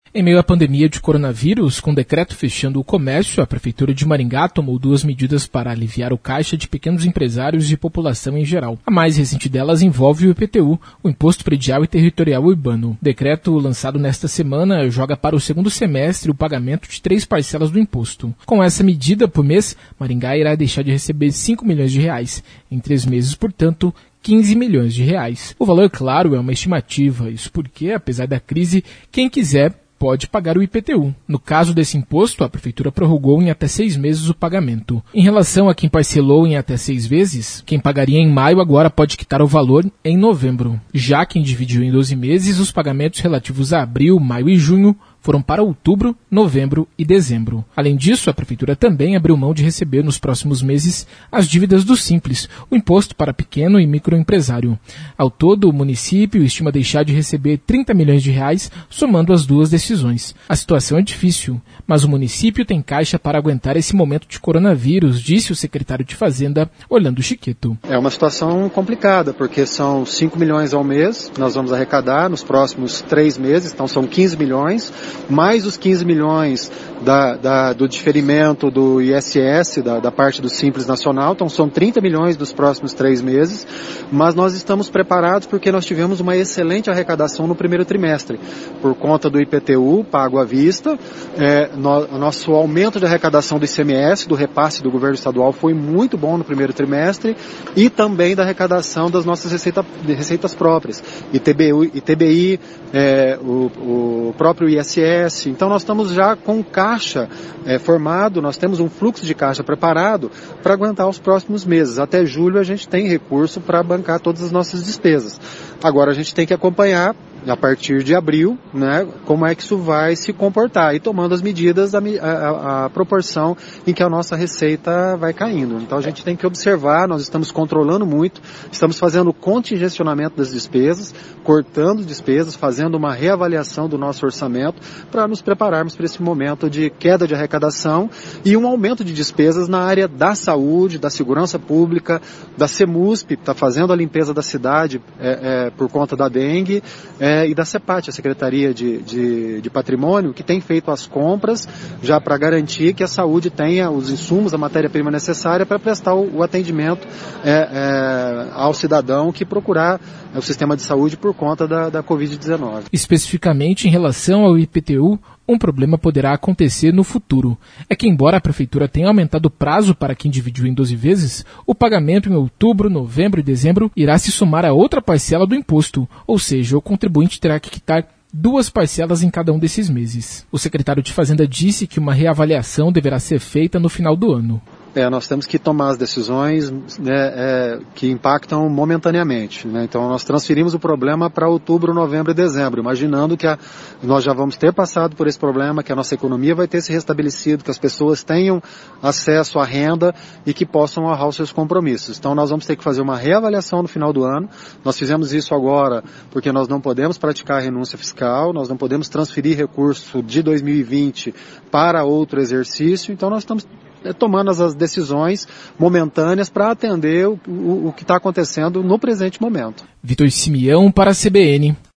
Em meio à pandemia de coronavírus, com decreto fechando o comércio, a Prefeitura de Maringá tomou 2 medidas para aliviar o caixa de pequenos empresários e população em geral. A mais recente delas envolve o IPTU, o Imposto Predial e Territorial Urbano. O decreto lançado nesta semana joga para o segundo semestre o pagamento de 3 parcelas do imposto. Com essa medida por mês, Maringá irá deixar de receber 5 milhões de reais. Em 3 meses, portanto, 15 milhões de reais. O valor, claro, é uma estimativa, isso porque, apesar da crise, quem quiser pode pagar o IPTU. No caso desse imposto, a Prefeitura prorrogou em até 6 meses o pagamento. Em relação a quem parcelou em até 6 vezes, quem pagaria em maio agora pode quitar o valor em novembro. Já quem dividiu em 12 meses, os pagamentos relativos a abril, maio e junho foram para outubro, novembro e dezembro. Além disso, a Prefeitura também abriu mão de receber nos próximos meses as dívidas do Simples, o imposto para pequeno e microempresário. Ao todo, o município estima deixar de receber 30 milhões de reais, somando as 2 decisões. A situação é difícil, mas o município tem caixa para aguentar esse momento de coronavírus, disse o secretário de Fazenda, Orlando Chiqueto. É uma situação complicada, porque são 5 milhões ao mês, nós vamos arrecadar nos próximos 3 meses, então são 15 milhões, mais os 15 milhões do diferimento do ISS, da parte do Simples Nacional, então são 30 milhões dos próximos 3 meses, mas nós estamos preparados porque nós tivemos uma excelente arrecadação no primeiro trimestre, por conta do IPTU pago à vista, nosso aumento de arrecadação do ICMS, do repasse do governo estadual foi muito bom no primeiro trimestre, e também da arrecadação das nossas receitas próprias, ITBI, o próprio ISS. Então nós estamos já com caixa formado, nós temos um fluxo de caixa preparado para aguentar os próximos meses. Até julho a gente tem recurso para bancar todas as nossas despesas. Agora a gente tem que acompanhar a partir de abril, né, como é que isso vai se comportar e tomando as medidas a proporção em que a nossa receita vai caindo. Então a gente tem que observar, nós estamos controlando muito, estamos fazendo contingencionamento das despesas, cortando despesas, fazendo uma reavaliação do nosso orçamento para nos prepararmos para esse momento de queda de arrecadação e um aumento de despesas na área da saúde, da segurança pública, da CEMUSP, que está fazendo a limpeza da cidade por conta da dengue, e da CEPAT, a Secretaria de Patrimônio, que tem feito as compras já para garantir que a saúde tenha os insumos, a matéria-prima necessária para prestar o atendimento ao cidadão que procurar o sistema de saúde por conta da Covid-19. Especificamente em relação ao IPTU, um problema poderá acontecer no futuro. É que, embora a Prefeitura tenha aumentado o prazo para quem dividiu em 12 vezes, o pagamento em outubro, novembro e dezembro irá se somar a outra parcela do imposto, ou seja, o contribuinte terá que quitar 2 parcelas em cada um desses meses. O secretário de Fazenda disse que uma reavaliação deverá ser feita no final do ano. Nós temos que tomar as decisões que impactam momentaneamente, né? Então nós transferimos o problema para outubro, novembro e dezembro, imaginando que nós já vamos ter passado por esse problema, que a nossa economia vai ter se restabelecido, que as pessoas tenham acesso à renda e que possam honrar os seus compromissos. Então nós vamos ter que fazer uma reavaliação no final do ano. Nós fizemos isso agora porque nós não podemos praticar a renúncia fiscal, nós não podemos transferir recurso de 2020 para outro exercício, então nós estamos tomando as decisões momentâneas para atender o que está acontecendo no presente momento. Vitor Simeão para a CBN.